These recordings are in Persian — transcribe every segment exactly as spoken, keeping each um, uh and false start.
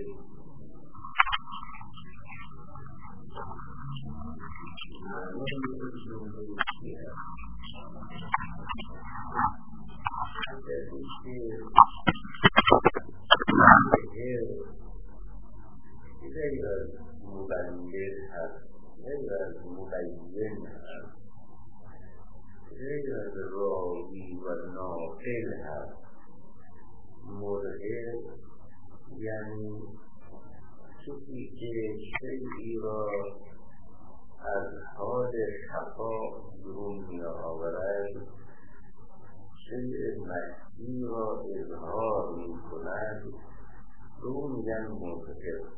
غیر از مبلغ هست، غیر از مبین هست، غیر از راوی و ناقل هست. مرهب یعنی کسی که شیئی را از حال خفا برون می آورد، شیء مخفی را اظهار می کند، به او میگن مرهب.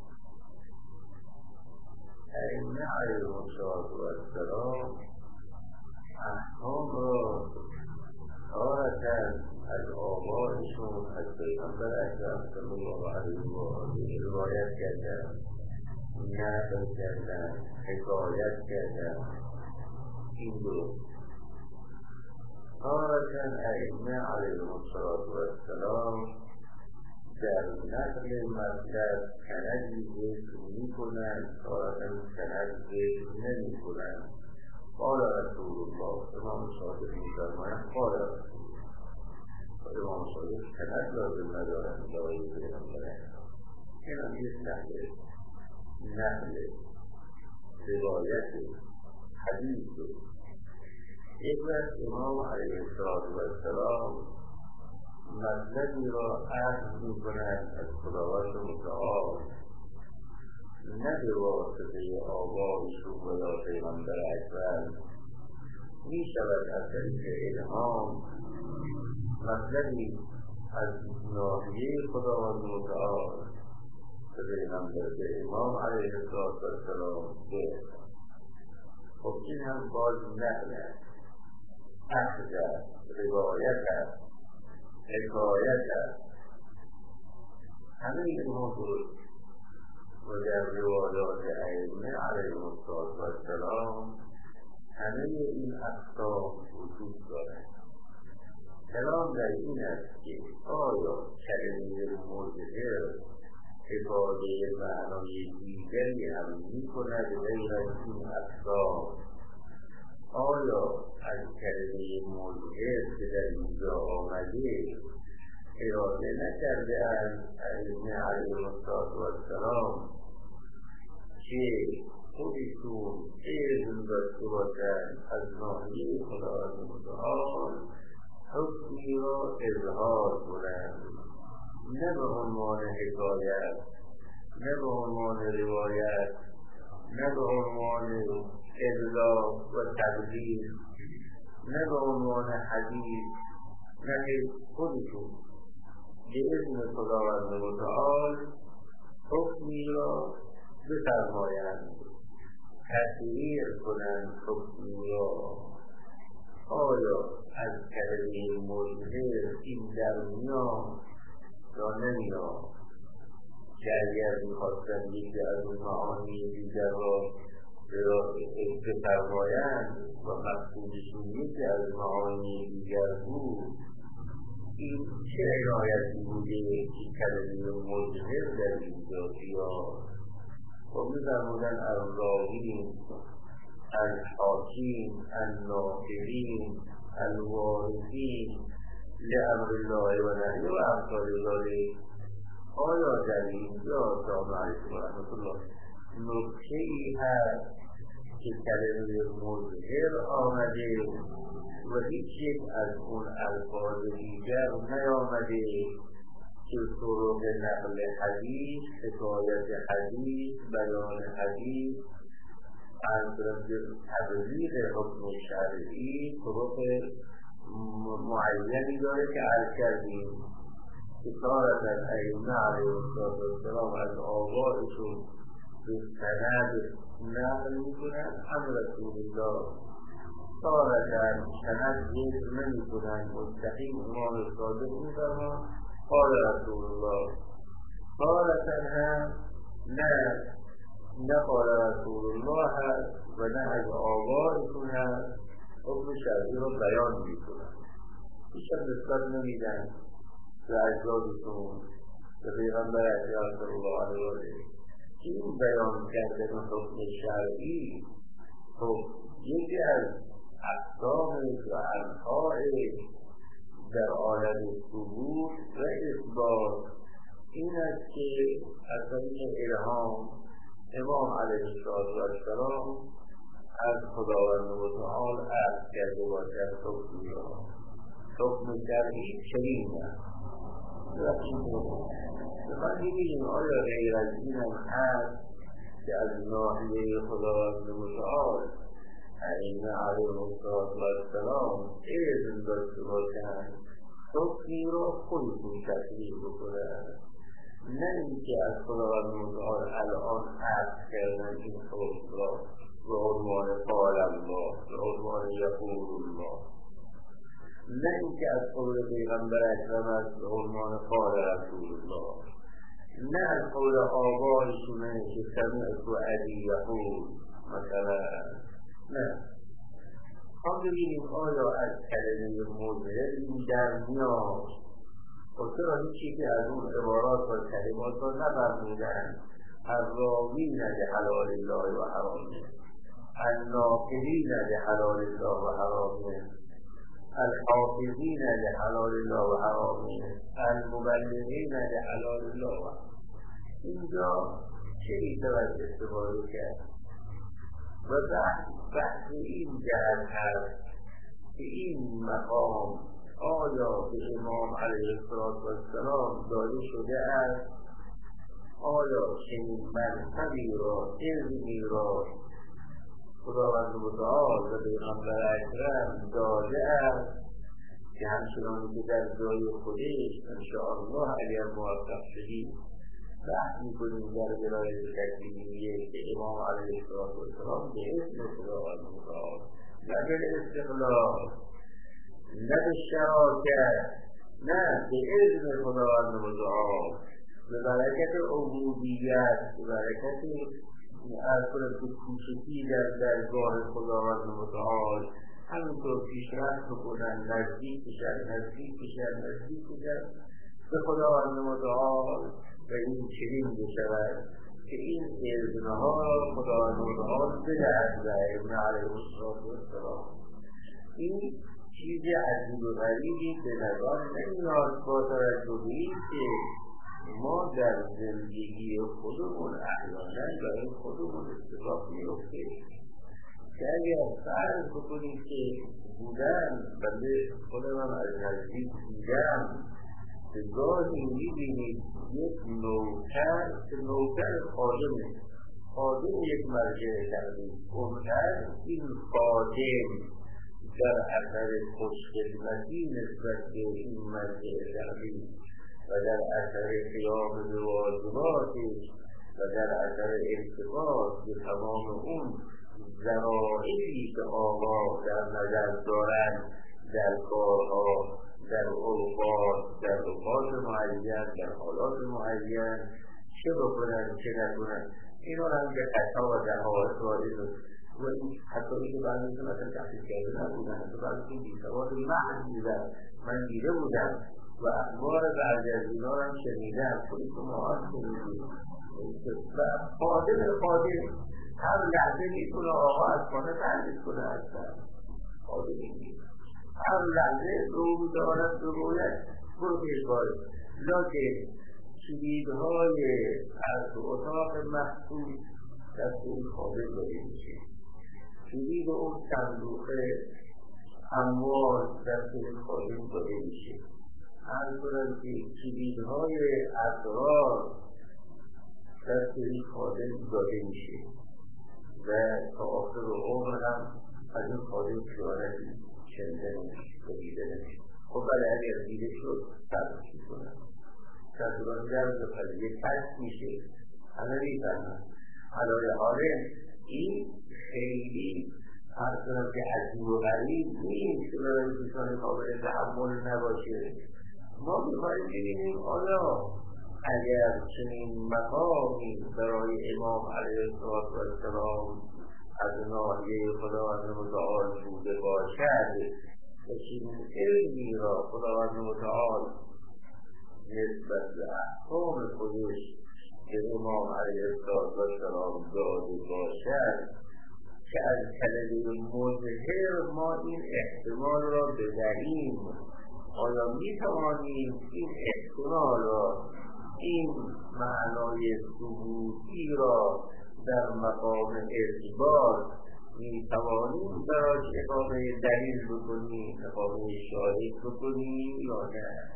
ائمه علیهم السلام احکام را تارة از آبائشون، از پیغمبر اکرم صلی الله علیه و آله روایت کردن، نقل کردن، حکایت کردن. این دو تارة ائمه علیهم السلام در نقل مطلب سندی ذکر می‌کنند، تارة سند ذکر نمی‌کنند. قال رسول الله، امام صادق می‌فرمایند قال رسول الله. امام صادق سند لازم ندارند برای پیغمبر اکرم. این هم یک نقل نقل روایت حدیث. یک وقت امام علیه السلام مطلبی را عرض می‌کنند از خداوند متعال، نه به واسطه آبائشون و یا پیغمبر اکرم، می شود از طریق الهام مطلبی از ناحیه خداوند متعال به پیغمبر، به امام علیه السلام برسد. خب این هم باز نقل است، اخذ است، روایت است، حکایت است. همه اینها درست و در روایات ائمه علیهم السلام همه این اقسام وجود دارد. کلام در این است که آیا کلمه مظهر افاده معنای دیگری هم می‌کند غیر از این اقسام؟ آیا از کلمه مظهر که در اینجا آمده اراده نکرده از ائمه علیهم السلام که خودشون علم داشته باشند از ناحیه خداوند متعال حکمی را اظهار کنند، نه به عنوان حکایت، نه به عنوان روایت، نه به عنوان ابلاغ و تبلیغ، نه به عنوان حدیث، نه خودشون به اسم خداوند متعال حکمی را بفرمایند، تشریع کنند حکمی را. آیا از کلمه مظهر این در میاد یا نمیاد؟ که اگر میخواستن یکی از اون معانی دیگر را بفرمایند و مقصودشون یکی از معانی دیگر بود، این چه عنایتی بوده که کلمه مظهر در اینجا بیاد؟ و می‌فرمودند الراوین، الحاکم، الناقلین، الوارثین لامر الله و نهیه و امثال ذلک. آیا در اینجا سلام علیکم و رحمت الله نکته‌ای هست که کلمه مظهر آمده و هیچ یک از اون الفاظ دیگر نیامده که طرق نقل حدیث، حکایت حدیث، بیان حدیث، از تبلیغ حکم شرعی طرق معینی داره که عرض کردیم که تارة از ائمه علیهم السلام از آبائشون به سند نقل میکنن هم رسول الله، تارة سند ذکر نمیکنن، مستقیم امام صادق میفرمان قال رسول الله، تارة هم نه نه قال رسول الله هست و نه از آبائشون هست، حکم شرعی رو بیان میکنن، هیچ هم نسبت نمیدن به اجدادشون، به پیغمبر اکرم صلی الله علیه و آله این بیان کردن حکم شرعی خب یکی از اقسام و انواع در عالم ثبوت و اثبات این است که از طریق الهام امام علیه السلام از خداوند متعال عرض کرده باشد حکمی را حکم شرعی چنین است. من می‌بینیم آیا غیر از این هم هست که از ناحیه خداوند متعال ائمه علیهم السلام اذن داشته باشند حکمی را خودشون تطبیق بکنند، نه اینکه از خداوند متعال الان عرض کردن این حکم را به عنوان قال الله به عنوان یقول الله، نه اینکه از قول پیغمبر اکرم است به عنوان قال رسول الله، نه از قول آبایشونه که سمعت و ابی یقول مثلا، نه. هم ببینیم آیا از کلمه مظهر این در میاد و چرا هیچی که از اون عبارات و کلمات را نفرمودند الراوین لحلال الله و حرامه، الناقلین لحلال الله و حرامه، الحافظین لحلال الله و حرامه، المبلغین لحلال الله و حرامه. اینجا چه میتواند استفاده کرد؟ و بحث بحث این جهت هست که این مقام آیا به امام علیه السلام داده شده است؟ آیا چنین منصبی را علمی را خداوند متعال و پیغمبر اکرم داده است که همچنان که در جای خودش انشاءالله اگر موفق شدید بحث میکنیم در ولایت تکلیمیه که امام علیه السلام به اسم خداوند متعال نه به استقلال نه به شراکت نه به اذن خداوند متعال به برکت عبودیت به برکت از کنم که کوچکی در درگاه خداوند متعال همینطور پیشرفت بکنن نزدیک بشن نزدیک بشن نزدیک بشن به خداوند متعال و این چنین بشود که این اذنها خداوند متعال بدهد و ابن علیه السلام. این چیز عجیب و غریبی به نظر نمیاد با توجه به اینکه ما در زندگی خودمون احیانا برای خودمون اتفاق میفته که اگر فرض بکنیم که بودن بنده خودم از نزدیک دیدم به گاهی میبینید یک نوکر که نوکر خادمه خادم یک مرجع تقدیم اونقدر این خادم در اثر خوشخدمتی نسبت به این مرجع تقدیم و در اثر قیام به واجباتش و در اثر ارتباط به تمام اون ذرائعی که آقا در نظر دارند در کارها در اوقات در اوقات معین در حالات معین چه بکنن چه نکنن اینا هم به خطا و در حالات وارد و این حتی اینکه بعضی که مثلا تحصیل کرده نبودن حتی بعضی که بیسواد محض بودن من دیده بودم و اخبار بعضی از اینا هم شنیدم خودی که معاد شنیدیم و خادم خادم هر لحظه میتونه آقا از خانه تحصیل کنه هستن خادم میتونه هر لحظه رو دارد رو باید برو پیش باید لیکن کلیدهای از اتاق محفوظ دست این خادم داده میشه کلید اون صندوق اموال دست این خادم داده میشه هر کنم که کلیدهای اسرار دست این خادم داده میشه و تا آخر عمر هم از این خادم خیانتی شنیده نمیشه و دیده نمیشه. خب بله اگر دیده شد تبرش میکنن تصوران در قضیه کشف میشه همه میفهمن حلال حالم این خیلی هر کنم که عجیب و غریب نیست که برای دوستان قابل تحمل نباشه. ما میخواهیم ببینیم آیا اگر چنین مقامی برای امام علیه السلام از ناحیه خداوند متعال بوده باشد و چنین علمی را خداوند متعال نسبت به احکام خودش که امام علیه السلام داده باشد که از کلمه مظهر ما این احتمال را ببریم. آیا می توانیم این احتمال را، این معنای ثبوتی را در مقام اثبات می توانیم براش اقامه دلیل بکنیم، اقامه شاهد بکنیم یا نه؟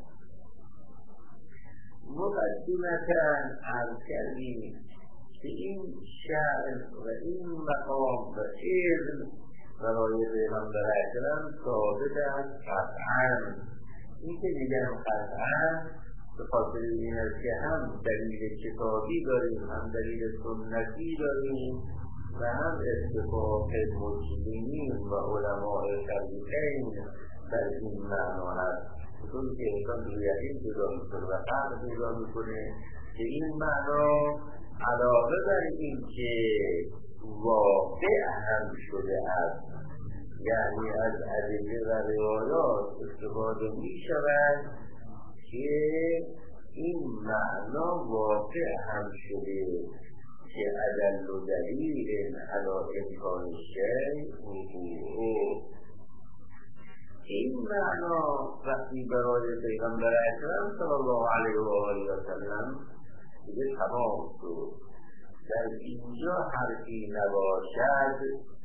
مقدمتاً عرض کردیم که این شأن و این مقام و علم برای پیغمبر اکرم ثابت است قطعاً. این که میگم قطعاً به خاطر این است که هم دلیل کتابی داریم، هم دلیل سنتی داریم و هم اتفاق مسلمین و علماء شریعین در این معنا هست. چون که انسان به یقین پیدا میکنه و قطع پیدا میکنه که این معنا علاوه بر این که واقع هم شده است، یعنی از ادله و روایات استفاده می شود که این معنا واقع هم شده که ادل و دلیل علی امکان شیء وقوعه. این معنا وقتی برای پیغمبر اکرم صلی الله علیه و آله و سلم دیگه تمام شد. در اینجا حرفی نباشد.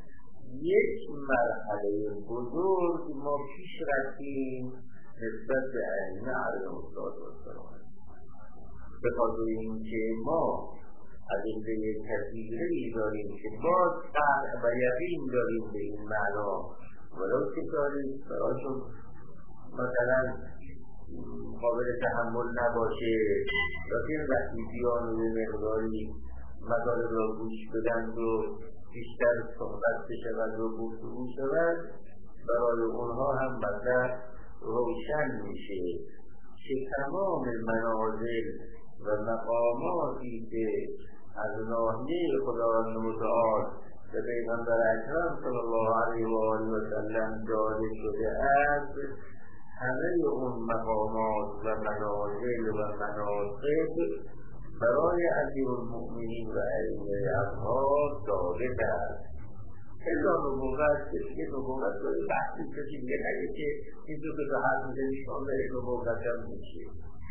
یک مرحله بزرگ ما پیش رفتیم نسبت به ائمه علیهم السلام، به خاطر اینکه ما ادله کثیره‌ای داریم که باز قطع و یقین داریم به این معنا، ولو که داریم برایشون مثلا قابل تحمل نباشه، لیکن وقتی بیان به مقداری مطالب را گوش بدن و بیشتر صحبت بشود و گفتگو شود، برای اونها هم مطلب روشن میشه که تمام منازل و مقاماتی که از ناحیه خداوند متعال به پیغمبر اکرم صلی الله علیه و آله و سلم داده شده است، همه اون مقامات و منازل و مناصب برای امیرالمؤمنین و ائمه اطهار ثابت است. الا نبوت که نبوت داره بحثی کسی دیگه نگه که این دو تا حرف میزنی شامل نبوت هم میشه.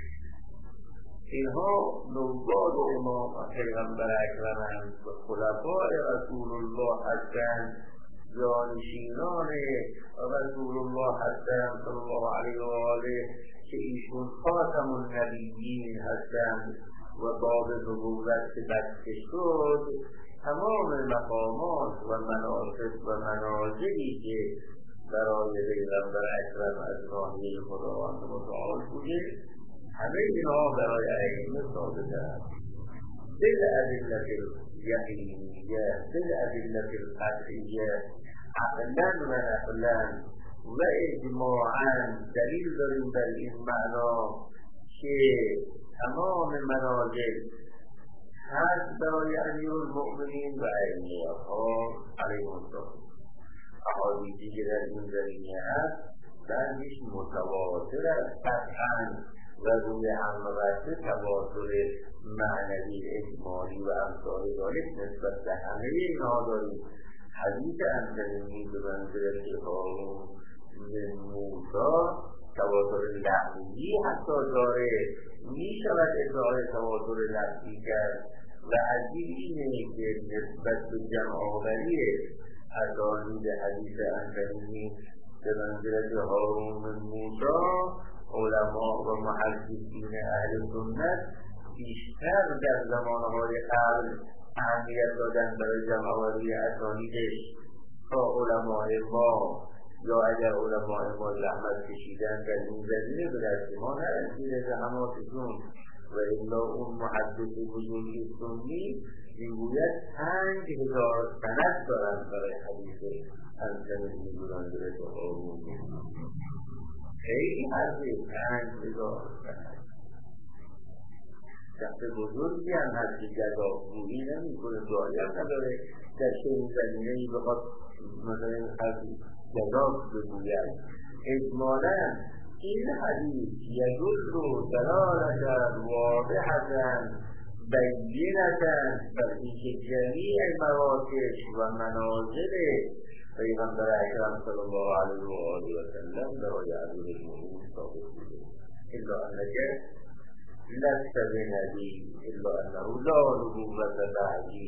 اینها نوزاد امام پیغمبر اکرم و خلفاء رسول الله هستند، جانشینان رسول الله هستند صلی الله علیه و آله، که ایشون خاتم النبیین هستند و باب نبوت که بسته شد. تمام مقامات و مناصب و منازلی که برای پیغمبر اکرم از ناحیه خداوند متعال بوده، همه اینها برای ائمه ثابت است. بالادله الیقینیه، بالادله القطعیه، عقلا و نقلا و اجماعا دلیل داریم در این معنا که تمام منازل هست برای امیرالمؤمنین و ائمه اطهار علیهم السلام. احادیثی که در این زمینه هست بعضیش متواتر است قطعاً و روی هم رفته تواتر معنوی اجمالی و امثال ذالک نسبت به همه اینها داریم. حدیث انترینی به منزلت هارون من موسی تواتر لفظی حتی داره، می شود ادعای تواتر لفظی کرد و عجیب اینه که نسبت به جمع آوری اسانید حدیث انترینی به منزلت هارون من موسی علما و محدثین اهل سنت بیشتر در زمانهای قبل اهمیت دادن برای جمع‌آوری اسانیدش تا علماء ما، یا اگر علماء ما زحمت کشیدن در این زمینه به دست ما نرسیده زحماتشون. و الا اون محدث بزرگ سنی میگوید پنج هزار سند دارن برای حدیث انترینی به منزلت هارون. خیلی حرفی پنج هزار سند شخص بزرگی هم هست که گذافگویی نمی کنه، داری هم نداره در چنین زمینه‌ای بخواد مثلا حرفی گذاف بگوید. اجمالاً این حدیث یدل دلالة واضحة بینة بر اینکه جمیع مراکش و منازل پیغمبر اکرم صلی الله علیه و آله و سلم برای امیرالمؤمنین ثابت بوده. الا انک لست بنبی الا انه لا نبوة بعدی.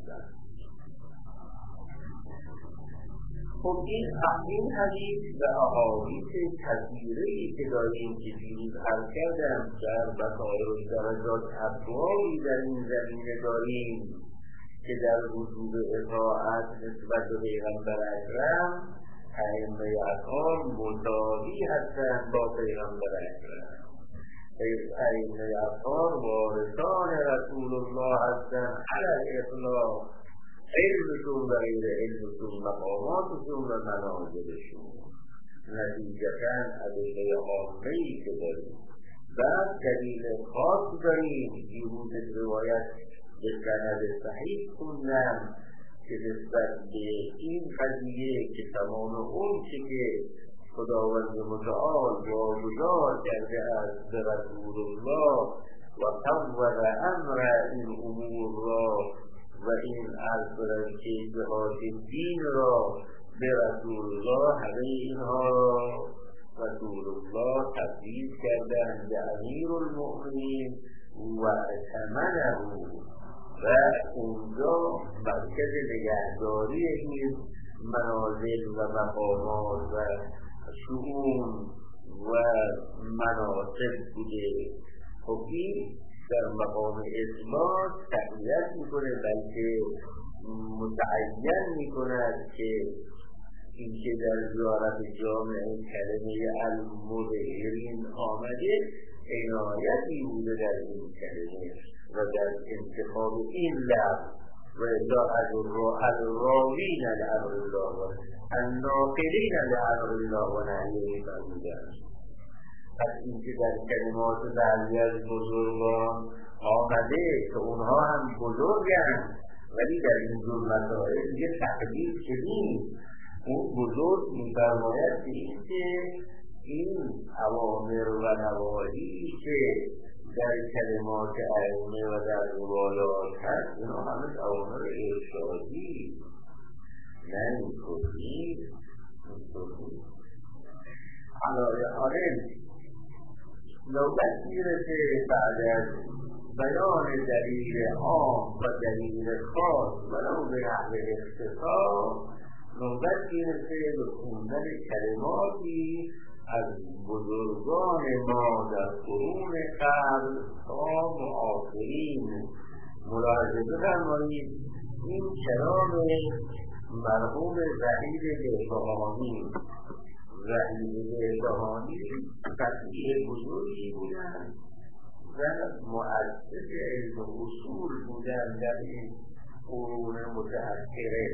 خب این این حدیث و احادیث کثیره‌ای که داریم که دیروز عرض کردم در بصائر و درجات ابوابی در این زمینه داریم که در وجوب اطاعت نسبت به پیغمبر اکرم ائمه اطهار مساوی هستند با پیغمبر اکرم. ائمه اطهار وارثان رسول الله هستند علی الاطلاق، علمشون و غیر علمشون، مقاماتشون و منازلشون. نتیجتاً ادله عامه‌ای که داریم بعد دلیل خاص داریم. دیروز روایت به سند صحیح خوندم که نسبت به این قضیه که تمام اون چه که خداوند متعال واگذار کرده است به رسول الله و فوض امر این امور را و این عرض برای که جهاد دین را به رسول الله، همه اینها را رسول الله تفویض کردند به امیرالمؤمنین و ائتمنه و اونجا مرکز نگهداری این منازل و مقامات و شؤون و مناسب بوده. خب این در مقام اثبات تقویت میکنه، بلکه متعین میکند که این که در زیارت جامع کلمه المظهرین آمده عنایتی بوده در این کلمه و در انتخاب این لفظ و الا الراوین لامر الله و الناقلین لامر الله و نهیه فرمودن. پس این که در کلمات بعضی از بزرگان آمده که اونها هم بزرگن ولی در این جور مسائل یه تقدیر که نیست. اون بزرگ می‌فرماید که این که این اوامر و نواهی که در کلمات ائمه و در روایات هست اینا همه اوامر ارشادی نه اینطوری اینطوری علایه حالن. نوبت میرسه بعد از بیان دلیل عام و دلیل خاص ولو به نحو اختصار، نوبت میرسه به خوندن کلماتی از بزرگان ما در قرون قبل تا معاصرین. ملاحظه بفرمایید این کلام مرحوم وحید بهبهانی وحید بهبهانی فقیه بزرگی بودند و مؤسس علم اصول بودند در این قرون متأخره.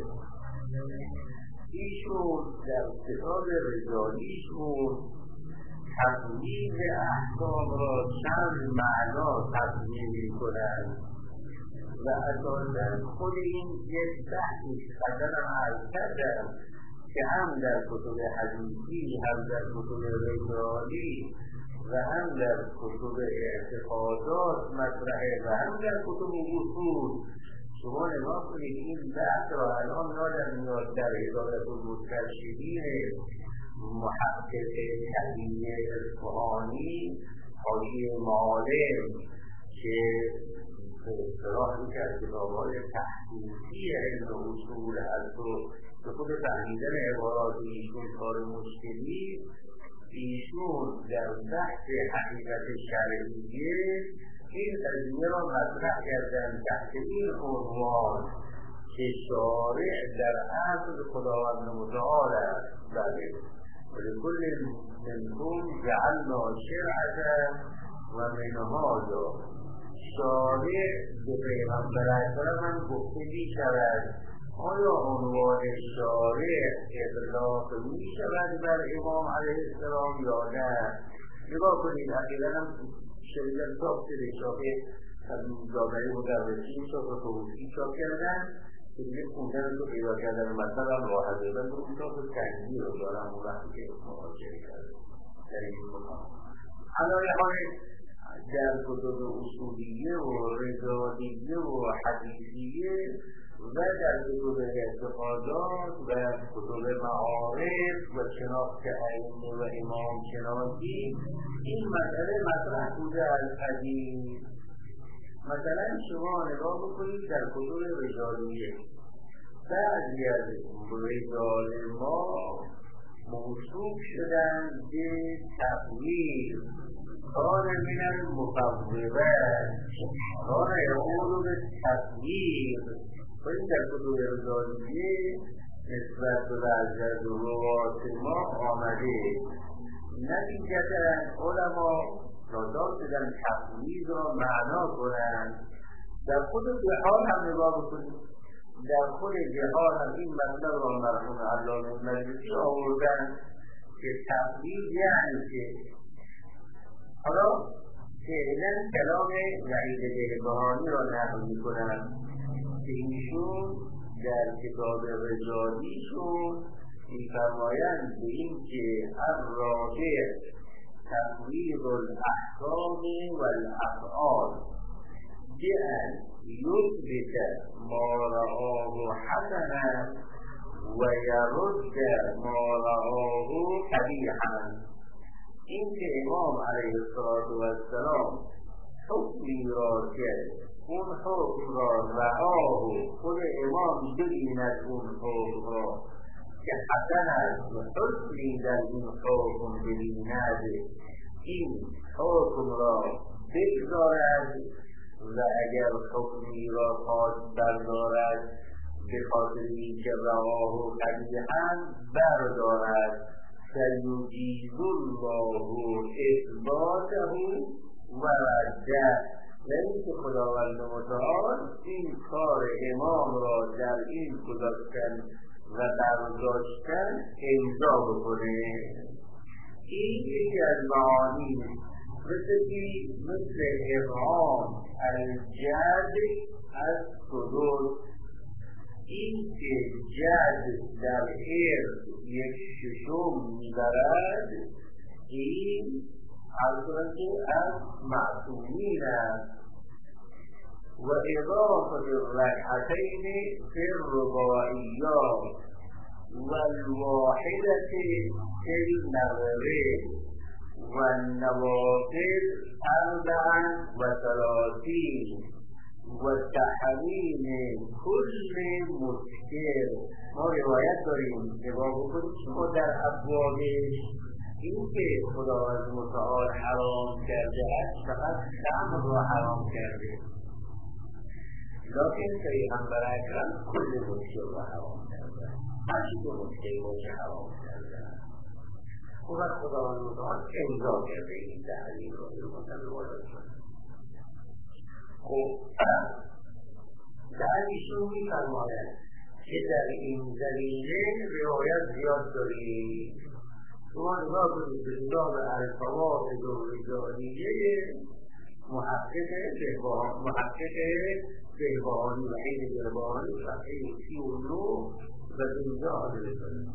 ایشون در کتاب رجالیشون تقویض احکام را چند معنا تقویض می‌کنند و اساساً خود این یک بحثی قدرم عرض کردم که هم در کتب حدیثی هم در کتب رجالی و هم در کتب اعتقادات مطرحه و هم در کتب اصول. شما نگاه کنید این بحث را الان یادم میاد در ادارت المسترشدین محقق تحلیه اصفهانی حاشیه معالم که به اصطلاح یکی از کتاب‌های تحقیقی علم اصول هست و به خود فهمیدن عبارات ایشون کار مشکلی، ایشون در بحث حقیقت شرعیه این قضیه را مطرح کردن تحت این عنوان که شارع در اصل خداوند متعال است. بله ولکل منکم جعلنا شرعة و منهاجا. شارع به پیغمبر اکرم هم گفته می‌شود. آیا عنوان شارع اطلاق می‌شود بر امام علیه السلام یا نه؟ نگاه کنید عقیداً هم شریعت صاحب شده شاقه جامعه مدرسی شاقه توضیحی شاق کردن که دیگه خوندن رو پیدا کردن و مطلب هم راحت دادن رو اون شاقه تنگی رو دارم اون وقتی که مواجه کرده مشترک میکنم. علایه های در کتب اصولیه و رجالیه و حدیثیه و در کتب اعتقادات و کتب معارف و شناخت ائمه و امام شناسی این مسئله مطرح بوده از قدیم. مثلا شما نگاه بکنید در کتب رجالیه بعضی از رجال ما موصوف شدن به تقویر کان من المفوضات کان یقول به تقویر. ولی در کتب رجالیه نسبت به بعضی از روات ما آمده نتیجتا علما نادار شدن تقویر را معنا کنند. در خود بحار هم نگاه بکنید، در خود بحار هم این مطلب را مرحوم علامه مجلسی آوردن که تقویر یعنی که حالا فعلا کلام وحید بهبهانی را نقل می‌کنند که ایشون در کتاب رجالیشون می‌فرمایند به این که الراجع تقویر الاحکام والافعال بأن یثبت ما رآه حسنا و یرد ما رآه قبیحا. این که امام علیه السلام حکمی را کرد، اون حکم را رآه خود امام ببیند اون حکم را که حسن است و حکمی در این حکم ببیند، این حکم را بگذارد و اگر حکمی را خواست بردارد به خاطر اینکه رآه قبیحا بردارد. فیجیز الله اثباته و رده، یعنی که خداوند متعال این کار امام را در این گذاشتن و برداشتن امضا بکنه. این یکی از معانی مثل که مثل ابهام الجد از صدور، این که جد در ارث یک ششم میبرد این حضرت از معصومین است. و اضافت الرکعتین فی الرباعیات و الواحدت فی المغرب و النوافل اربعا و ثلاثین و تحریم کل مسکر. ما روایت داریم نگاه بکنید شما در ابوابش این که خداوند متعال حرام کرده است فقط خمر را حرام کرده، لیکن پیغمبر اکرم کل مسکر را حرام کرده، هرچی که مسکر باشه حرام کرده. او وقت خداوند متعال امضا کرده این تحریم را به مطلب وارد شد. خب در ایشون می‌فرمایند که در این زمینه روایت زیاد داریم. شما نگاه کنید به کتاب الفواید الرجالیه محقق بهبهانی و عین بهبهانی صفحه سی و نه و اینجا حاضر کنید.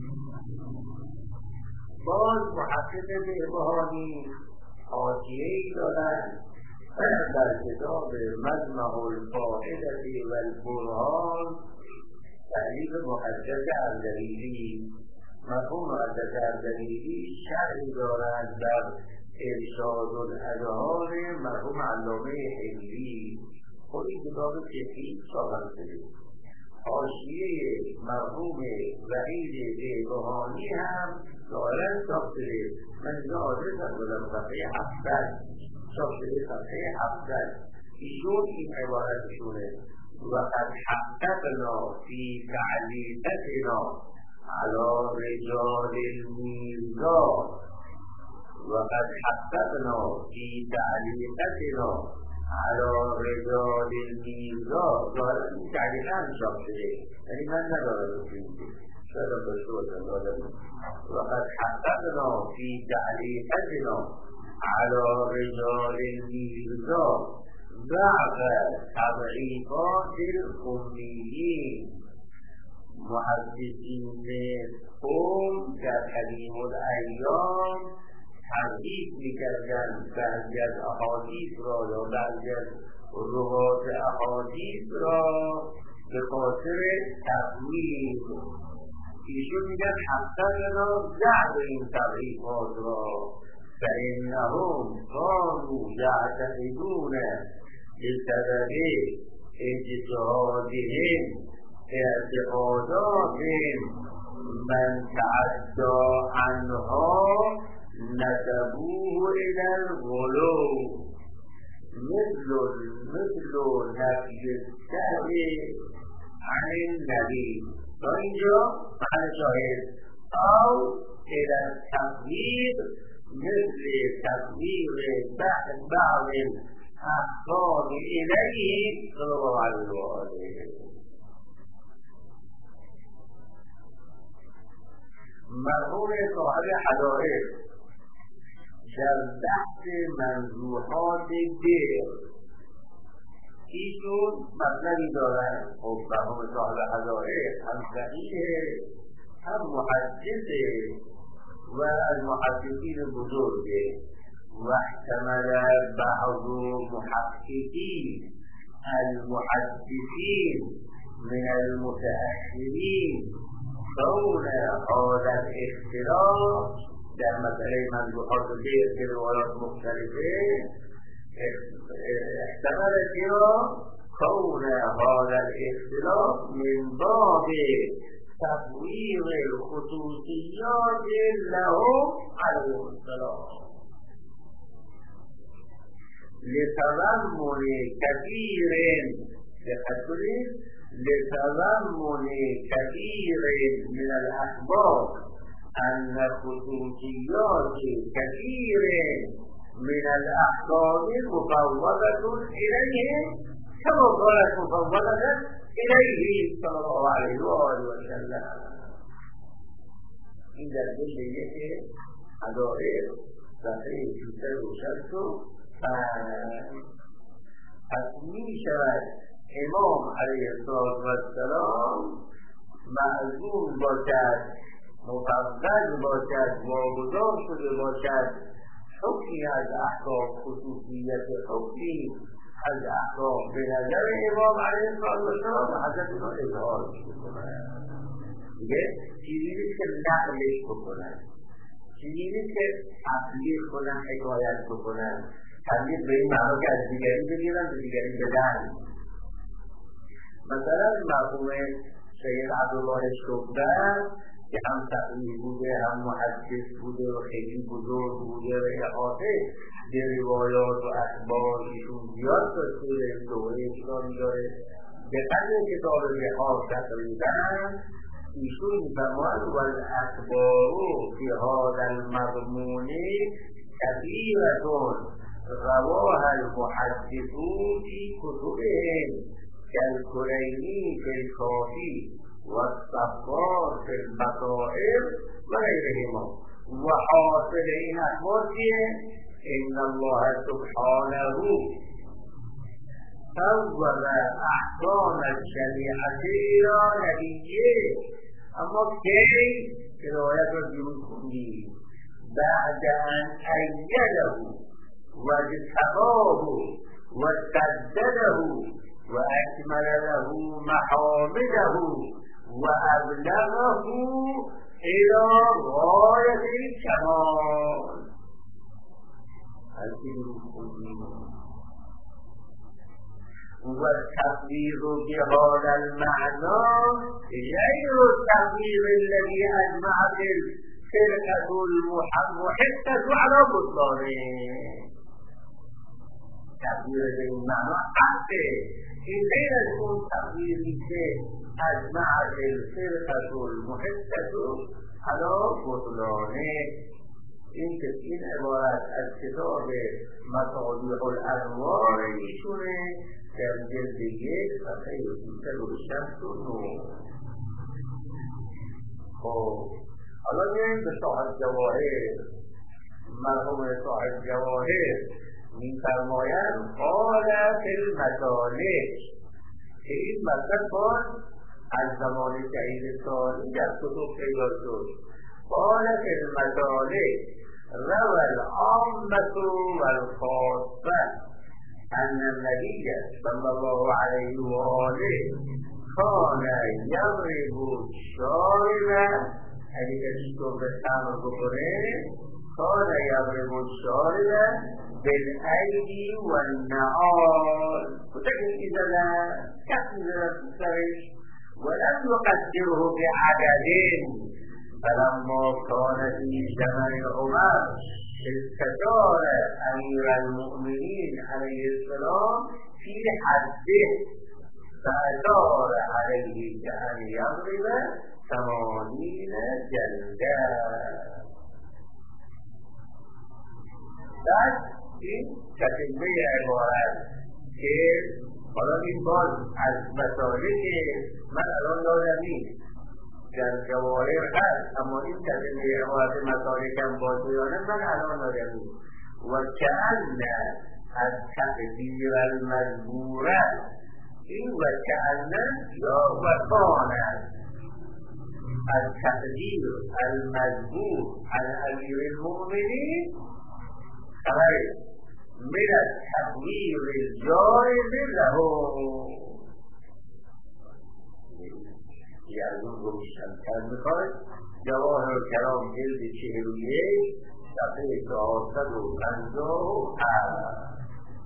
باز محقق بهبهانی حاشیه‌ای دارند در کتاب مجمع الفائدة والبرهان تعلیف محدث اردبیلی. مرحوم محدث اردبیلی شرحی دارند در ارشاد الاذهان مرحوم علامه حلی. خود این کتاب فقهی چاپ شده. حاشیه مرحوم وحید بهبهانی هم ظاهرا چاپ شده. من اینجا آدرس بودم صفحه هفتاد چاپ شده، صفحه هفتاد. ایشون این عبارتشونه: وقد حققنا فی تعلیقتنا علی رجال المیزان وقد حققنا فی تعلیقتنا علی رجال المیزان. ظاهرا این تعلیقه هم چاپ شده، یعنی من ندارم بکنید شاید هم داشته باشم دادم. وقد حققنا فی تعلیقتنا علی رجال المیزان بعض تضعیفات الامیین. محدثین قوم در قدیم الایام ترغیب میکردن بعضی از احادیث را یا بعضی از روات احادیث را به خاطر تقویل. ایشون میگن حقیقتا ضعف این ترغیبات را فإنهم كانوا يعتقدون بسبب اجتهادهم اعتقادات من تعدى عنها نسبوه إلى الغلو مثل مثل نفي السهل عن النبي. تا اینجا معنی شاهد او إلى التقدير مثل تقدير بعض الأحكام إليه صلى الله عليه وآله. مرحوم صاحب حدائق در بحث منظوحات دیر ایشون مطلبی دارن. خب مرحوم صاحب حدائق هم صحیحه هم محدثه و از محدثین بزرگه و احتمل بعض محققین المحدثین من المتأخرین كون هذا الاختلاف در مسئله منظوحات دیر که روایات مختلفه احتمال کیا كون هذا الاختلاف من باب تطویر الخصوصیات لهم علیه السلام لتضمن كثير بخصوص لتضمن كثير من الأسباب أن خصوصيات كثير من الأحكام مفوضة إليه كما قالت مفوضة إليه صلى الله عليه وآله وسلم. این در دلیه که حدائق صفحه شوسه روشت و پس می شود امام علیه السلام معزوم باشد، مفوض باشد، واگذار شده باشد حکمی از احکام، خصوصیت حکمی از احکام به نظر امام علیه السلام حضرت اون رو اظهار میکنن. دیگه چیزی نیست که نقلش بکنن، چیزی نیست که تبلیغ کنن، حکایت بکنن، تبلیغ به این معنا که از دیگری بگیرن به دیگری بدن. مثلا مرحوم سید عبدالله شکبر که هم تقریب بوده هم محدث بوده و خیلی بزرگ بوده و احاطه به روایات و اخبار ایشون زیاد داشته دوره اسلامی داره. به قدر کتاب لحاظ تقریبا ایشون می‌فرماید و الاخبار فی هذا المضمون کثیرة رواها المحدثون فی کتبهم كالكريني في الكافي والصفار في المصائب وغيرهما. وحاصل این اخبار چیه؟ ان الله سبحانه فوض احکام الشریعت الى نبیه. اما کی که روایت را دیروز خوندیم بعد ان ایده و اجتباه و سدده وأكمل له محامده وأبلغه إلى غاية الكمال. والتقدير بهذا المعنى غير التقدير الذي أجمعت الفرقة المحقة على بطلانه. تقدیر به این معنا حقه. این غیر از اون تقدیری که از معد الفرقة المحقة علی بطلانه. این که این عبارت از کتاب مصابیح الانوار ایشونه در جلد یک صفحه سیصد و شصت و نه. خب حالا میایم به صاحب جواهر. مرحوم صاحب جواهر می‌فرمایند قال فی المسالک که این مطلب باز از زمان سعید ثانی در کتب پیدا شد. قال فی المسالک روى العامة والخاصة أن النبي صلى الله عليه وآله كان يضرب الشارب اگه کسی تو به خمر بکنه كان يضرب الشارب بالأيدي والنعال وتجد إذا لا كثير السرش ولم يقدره بعدد فلما كان في زمن عمر استشار أمير المؤمنين عليه السلام في حده فأشار عليه كأن يضرب ثمانين جلدة. بعد این تکمه عبارت که حالا این باز از مسائلی که من الان دارم نیست در جواهر هست، اما این تکمه عبارت مسائلی کم بازیانه من الان دارم نیست و کأن از تقدیر المجبوره این و کأن یا و کان از تقدیر المجبور عن امیر المؤمنین خبره من التقویر الجائز له یعنی روشن‌تر می‌خواهد جواهر کلام جلد چهل و یک صفحه چهارصد و پنجاه و هفت.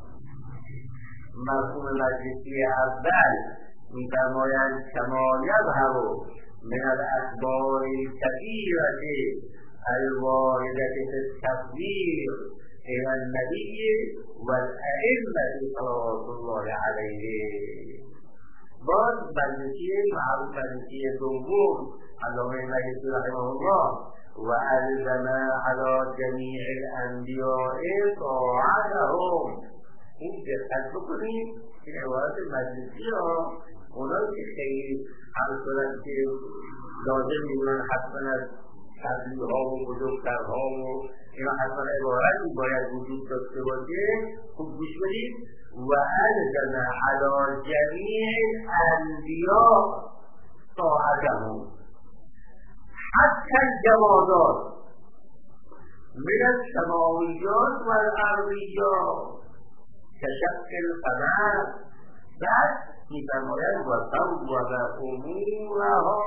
مرحوم مجلسی اول می‌فرمایند کما یظهر من الاخبار الكثیرة الواردة في التقدیر إلى النبي والأئمة صلوات الله عليه. باز مجلسی معروف مجلسی دوم علامه مجلسی رحمه الله و الزم على جمیع الانبیاء طاعتهم. این دقت بکنید این عبارت مجلسی ها اونایی که خیلی هر صورت که لازم میدونن حتما از تبلیغ ها و بزرگترها و اینا حتما عبارتی باید وجود داشته باشه. خوب گوش بدید. و الزم علی جمیع الانبیاء طاعتهم حتی الجمادات من السماویات و الارضیات کشف القمر. بعد می‌فرماید و صوب امورها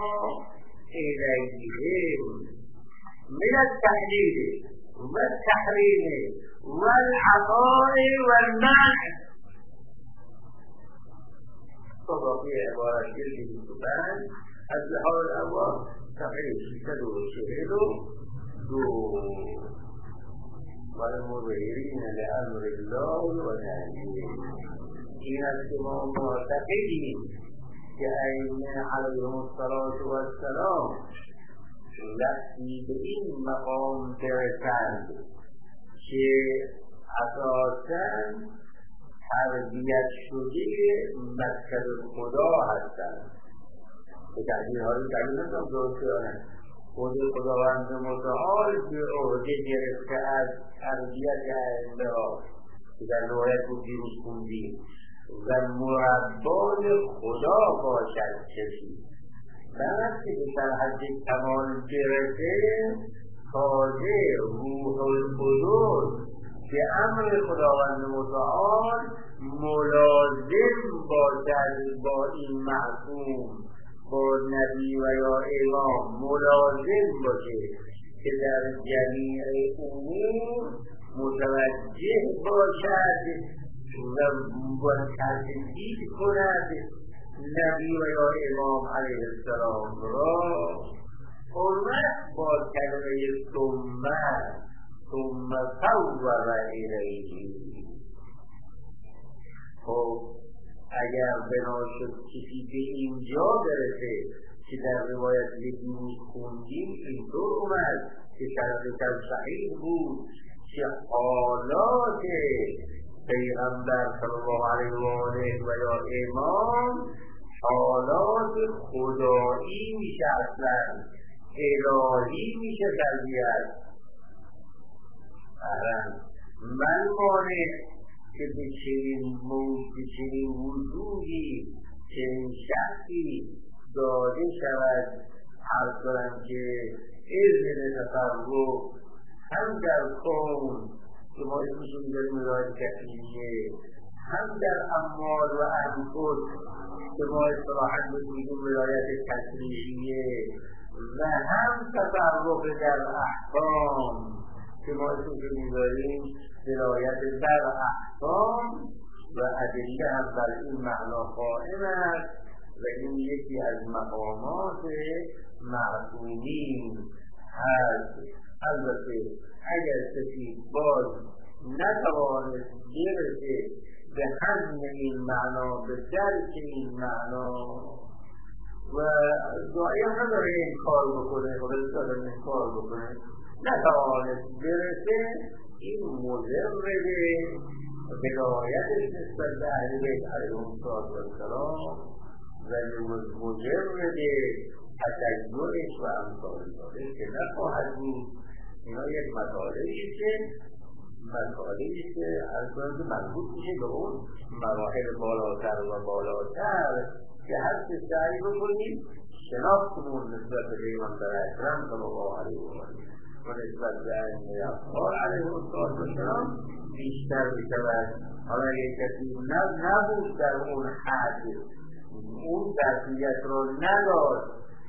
الیهم من التحلیل و التحریم و العطاء و المنع. صداقی عبارت جلد بیستوپنج از لحاظ اول صفحه ششصد و چهل و دو. والمظهرین لامر الله و نهیه. این است که ما معتقدیم که ائمه علیهم الصلاة و السلام وقتی به این مقام برسند که اساساً تربیت شده مسکن خدا هستند. به تعبیرهای دلیل نمیدونم درسته یا نه. خود خداوند متعال به عهده گرفته از تربیت ائمه را که در روایت بود دیروز خوندیم و مربای خدا باشد کسی. بعد که به سرحد کمال برسه تازه روح القدس به امر خداوند متعال ملازم باشد با این معصوم، با نبی و یا امام ملازم باشه که در جمیع امور متوجه باشد و تحقیق کند نبی و یا امام علیه السلام را. حرمت با کلمه ثم ثم صور الیه. خب اگر بناشد کسی به اینجا برسه که در روایت دیروز خوندیم اینطور اومد که شرطش صحیح بود که حالات پیغمبر صلی الله علیه و آله و یا امام حالات خدایی میشه، اصلا الهی میشه تربیت. من مانع که به چنین موجود به چنین وجودی چنین شخصی داده شود هر کنم که اذن تفرق هم در کون که ما اسمشون داریم ولایت تکلیمیه، هم در اموال و انفس که ما اصطلاحاً بگیم ولایت تشریعیه، و هم تفرق در احکام که ما اسمشون می‌ذاریم ولایت بر احکام و ادله هم بر این معنا قائم است و این یکی از مقامات معصومین هست. البته اگر کسی باز نتوانست برسه به همین این معنا، به درک این معنا و دعایی هم نداره این کار بکنه و بسیار این کار بکنه، نتوانست برسه، این مجرد ولایتش نسبت به اهل بیت علیهم السلام و مجرد تشیعش و امثال ذالک که نخواهد بود. اینا یک مطالبی که مطالبی که از باید مربوط میشه به اون مراحل بالاتر و بالاتر که هر چه سعی بکنیم شناختمون نسبت به پیغمبر اکرم صلی الله علیه و آله و نسبت به ائمه اطهار علیهم السلام بیشتر بشود. حالا یک کسی نبود در اون حد، اون ظرفیت رو نداشت،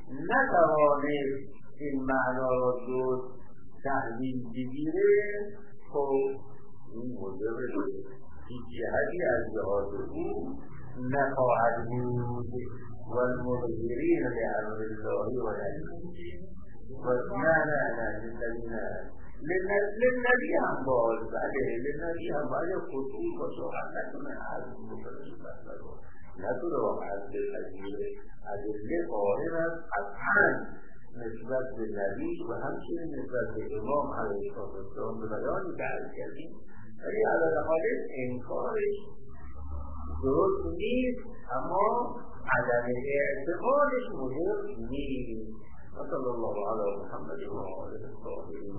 نتوانست این معنا را درست تحلیل بگیره، خب این مجرد هیچ جهتی از جهات او نخواهد بود. و المظهرین لامر الله و نهیه و نه نه نه للنبی هم باز بله للنبی هم باید خصوص باشه و نتونه عرض بکنه نتونه واقعا بپذیره. ادله قائم است قطعا نسبت به نبی و همچنین نسبت به امام علیه السلام به بیانی که عرض کردیم، ولی علی حال انکارش درست نیست، اما عدم اعتقادش مهم نیست. صلی الله علی محمد و آله الطاهرین.